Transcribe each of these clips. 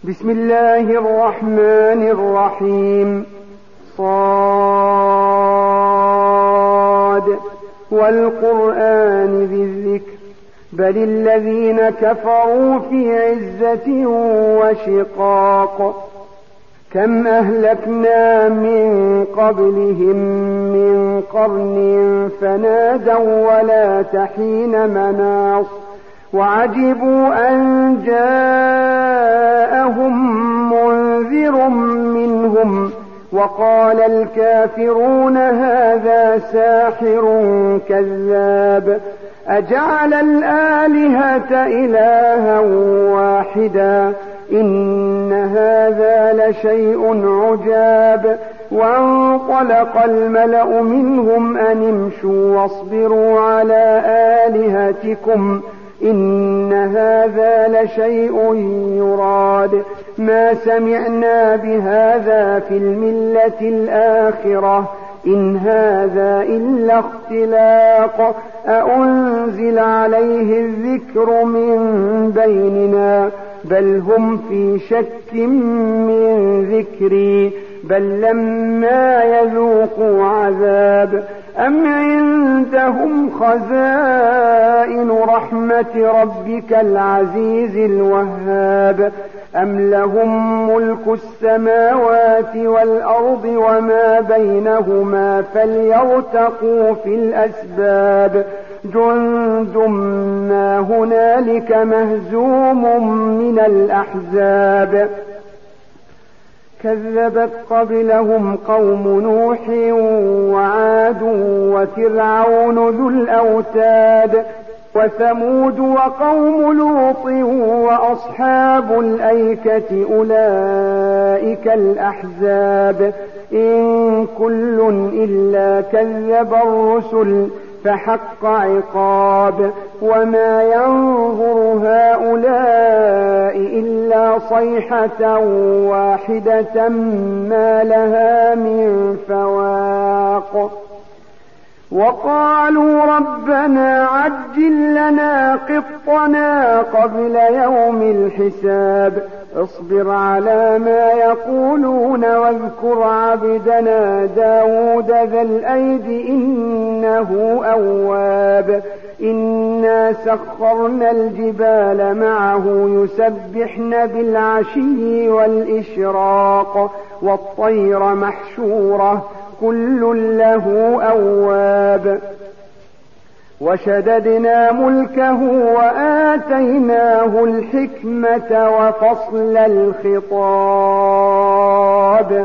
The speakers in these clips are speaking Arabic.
بسم الله الرحمن الرحيم. صاد والقرآن ذي الذكر بل الذين كفروا في عزة وشقاق كم أهلكنا من قبلهم من قرن فنادوا ولا تحين مناص وعجبوا أن جاءهم منذر منهم وقال الكافرون هذا ساحر كذاب أجعل الآلهة إلها واحدا إن هذا لشيء عجاب وانطلق الملأ منهم أن امشوا واصبروا على آلهتكم إن هذا لشيء يراد ما سمعنا بهذا في الملة الآخرة إن هذا إلا اختلاق أأنزل عليه الذكر من بيننا بل هم في شك من ذكري بل لما يذوقوا عذاب أم عندهم خزائن رحمة ربك العزيز الوهاب أم لهم ملك السماوات والأرض وما بينهما فليرتقوا في الأسباب جند ما هنالك مهزوم من الأحزاب كذبت قبلهم قوم نوح وعاد وفرعون ذو الأوتاد وثمود وقوم لوط وأصحاب الأيكة أولئك الأحزاب إن كل إلا كذب الرسل فحق عقاب وما ينظر هؤلاء إلا صيحة واحدة ما لها من فواق وقالوا ربنا عجل لنا قطنا قبل يوم الحساب اصبر على ما يقولون واذكر عبدنا داود ذا الأيد إنه أواب إنا سخرنا الجبال معه يسبحن بالعشي والإشراق والطير محشورة كل له أواب وشددنا ملكه وآتيناه الحكمة وفصل الخطاب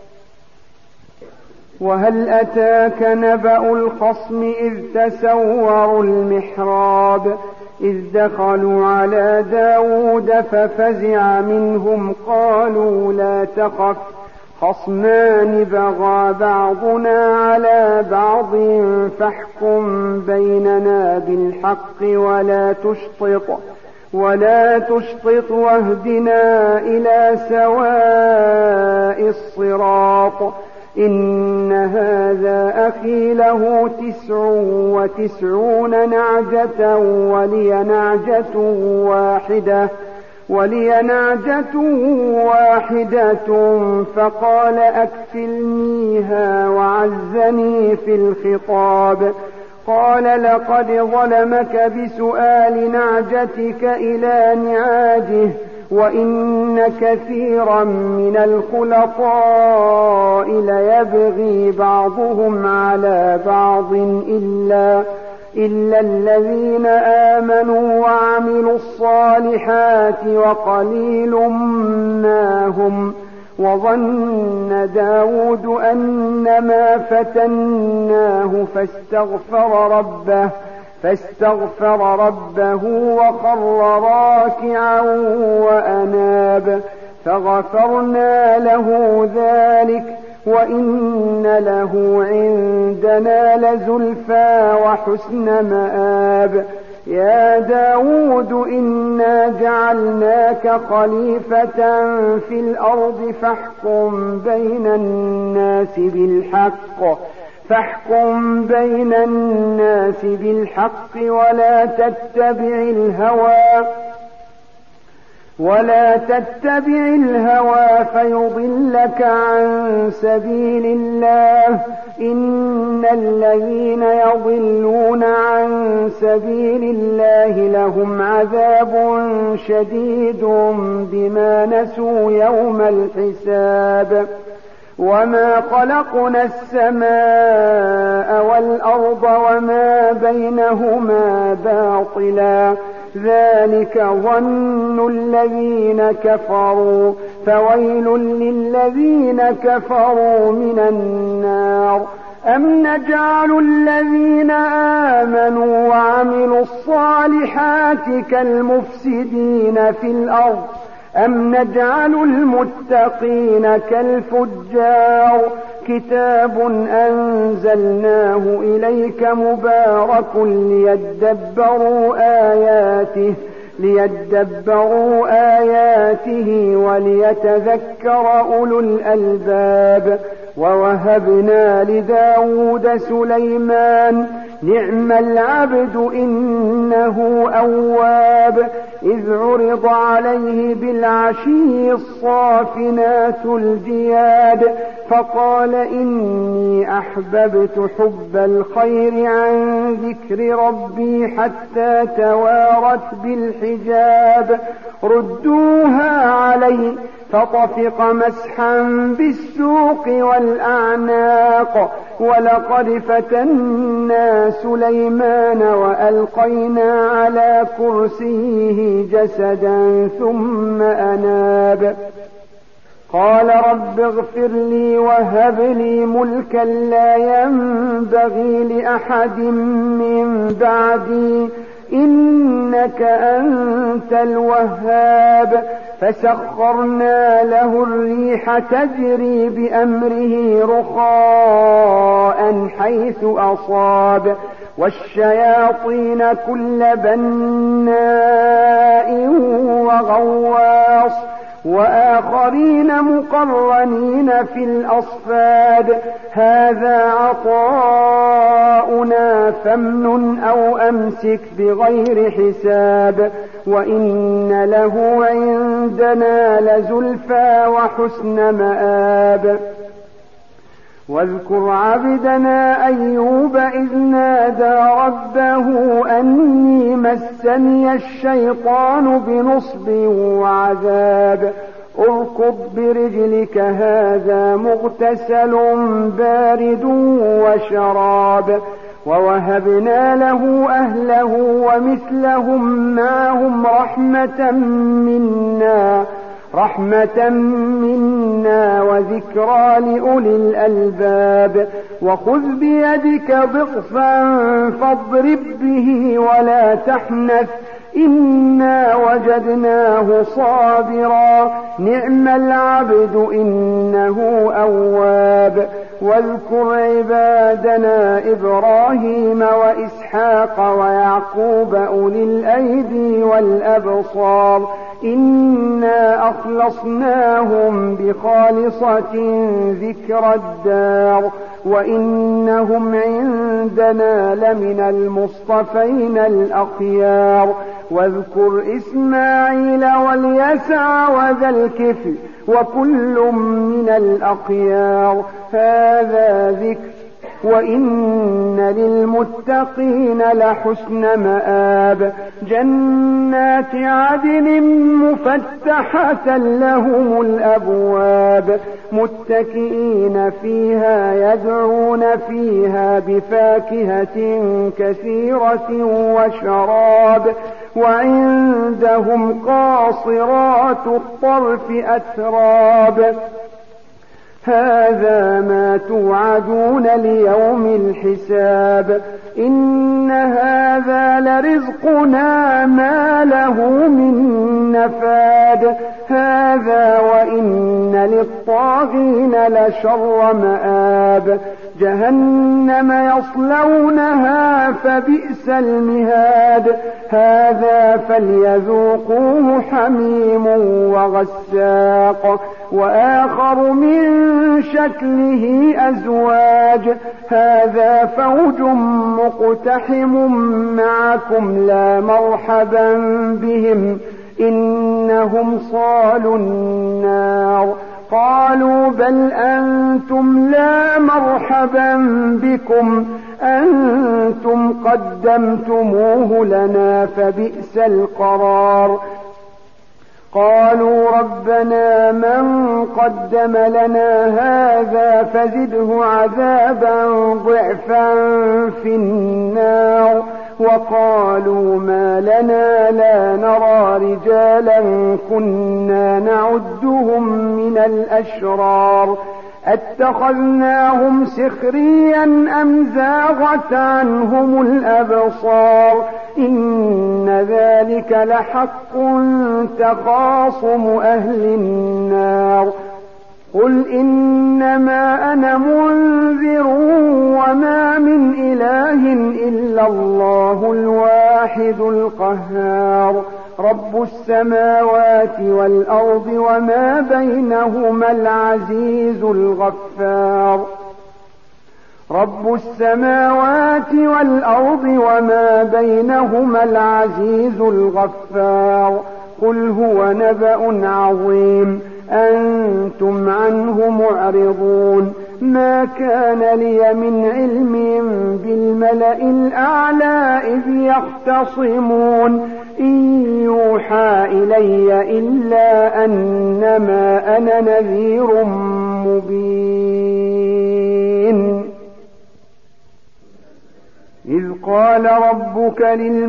وهل أتاك نبأ الخصم إذ تسوروا المحراب إذ دخلوا على داود ففزع منهم قالوا لا تخف خصمان بغى بعضنا على بعض فاحكم بيننا بالحق ولا تشطط واهدنا إلى سواء الصراط إن هذا أخي له 99 نعجة ولي نعجة واحدة فقال أكفلنيها وعزني في الخطاب قال لقد ظلمك بسؤال نعجتك إلى نعاجه وإن كثيرا من الخلطاء ليبغي بعضهم على بعض إلا الذين آمنوا وعملوا الصالحات وقليل ما هم وظن داود أنما فتناه فاستغفر ربه وخر راكعا وأناب فغفرنا له ذلك وإن له عندنا لزلفى وحسن مآب يا داود إنا جعلناك خليفة في الأرض فاحكم بين الناس بالحق ولا تتبع الهوى فيضلك عن سبيل الله إن الذين يضلون عن سبيل الله لهم عذاب شديد بما نسوا يوم الحساب وما خلقنا السماء والأرض وما بينهما باطلا ذلك ظن الذين كفروا فويل للذين كفروا من النار أم نجعل الذين آمنوا وعملوا الصالحات كالمفسدين في الأرض أم نجعل المتقين كالفجار كتاب أنزلناه إليك مبارك ليدبروا آياته وليتذكر أولو الألباب ووهبنا لداود سليمان نعم العبد إنه أواب إذ عرض عليه بالعشي الصافنات الجياد فقال إني أحببت حب الخير عن ذكر ربي حتى توارت بالحجاب ردوها علي فطفق مسحا بالسوق والأعناق ولقد فتنا سليمان وألقينا على كرسيه جسدا ثم أناب قال رب اغفر لي وهب لي ملكا لا ينبغي لأحد من بعدي إنك أنت الوهاب فسخرنا له الريح تجري بأمره رخاء حيث أصاب والشياطين كل بناء وغواص وآخرين مقرنين في الأصفاد هذا عطاؤنا فامنن أو أمسك بغير حساب وإن له عندنا لزلفى وحسن مآب واذكر عبدنا أيوب إذ نادى ربه أني مسني الشيطان بنصب وعذاب اركض برجلك هذا مغتسل بارد وشراب ووهبنا له أهله ومثلهم معهم رحمة منا وذكرى لأولي الألباب وخذ بيدك ضغفا فاضرب به ولا تحنث إنا وجدناه صابرا نعم العبد إنه أواب واذكر عبادنا إبراهيم وإسحاق ويعقوب أولي الأيدي والأبصار إنا أخلصناهم بخالصة ذكر الدار وإنهم عندنا لمن المصطفين الأخيار واذكر إسماعيل واليسع وذا الكفل وكل من الأخيار هذا ذكر وإن للمتقين لحسن مآب جنات عدن مفتحة لهم الأبواب متكئين فيها يدعون فيها بفاكهة كثيرة وشراب وعندهم قاصرات الطرف أتراب هذا ما توعدون ليوم الحساب إن هذا لرزقنا ما له من نفاد هذا وإن للطاغين لشر مآب جهنم يصلونها فبئس المهاد هذا فليذوقوه حميم وغساق وآخر من شكله أزواج هذا فوج مقتحم معكم لا مرحبا بهم إنهم صالوا النار. قالوا بل أنتم لا مرحبا بكم أنتم قدمتموه لنا فبئس القرار. قالوا ربنا من قدم لنا هذا فزده عذابا ضعفا في النار. وقالوا ما لنا لا نرى رجالا كنا نعدهم من الأشرار اتخذناهم سخريا أم زاغت عنهم الأبصار إن ذلك لحق تخاصم أهل النار. قل إنما أنا منذر وما من إله إلا الله الواحد القهار رب السماوات والأرض وما بينهما العزيز الغفار. رب السماوات والأرض وما بينهما العزيز الغفار. قل هو نبأ عظيم أنتم عنه معرضون. ما كان لي من علم بالملأ الأعلى إذ يختصمون إن يوحى إلي إلا أنما أنا نذير مبين. إذ قال ربك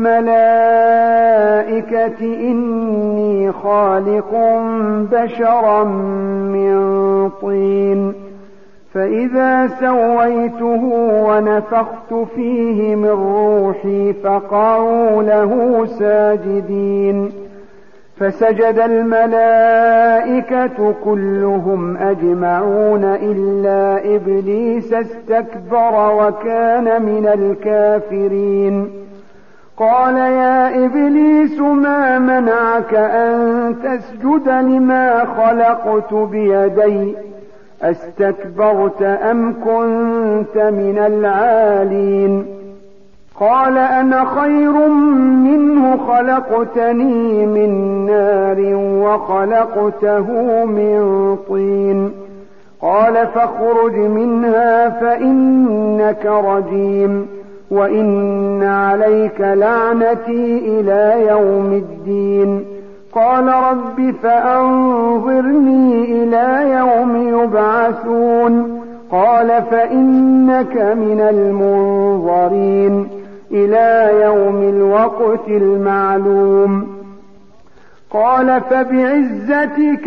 للملائكة إني خالق بشرا من طين فإذا سويته ونفخت فيه من روحي فقعوا له ساجدين. فسجد الملائكة كلهم أجمعون إلا إبليس استكبر وكان من الكافرين. قال يا إبليس ما منعك أن تسجد لما خلقت بيدي أستكبرت أم كنت من العالين؟ قال أنا خير منه خلقتني من نار وخلقته من طين. قال فاخرج منها فإنك رجيم وإن عليك لعنتي إلى يوم الدين. قال رب فأنظرني إلى يوم يبعثون. قال فإنك من المنظرين إلى يوم الوقت المعلوم. قال فبعزتك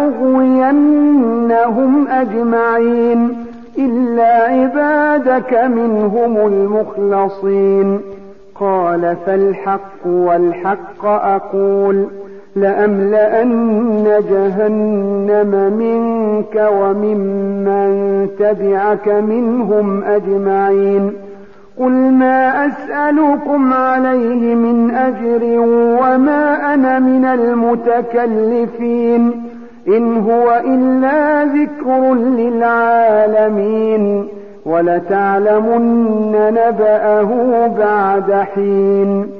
لأغوينهم أجمعين إلا عبادك منهم المخلصين. قال فالحق والحق أقول لأملأن جهنم منك وممن تبعك منهم أجمعين. قل ما أسألكم عليه من أجر وما أنا من المتكلفين إن هو إلا ذكر للعالمين ولتعلمن نبأه بعد حين.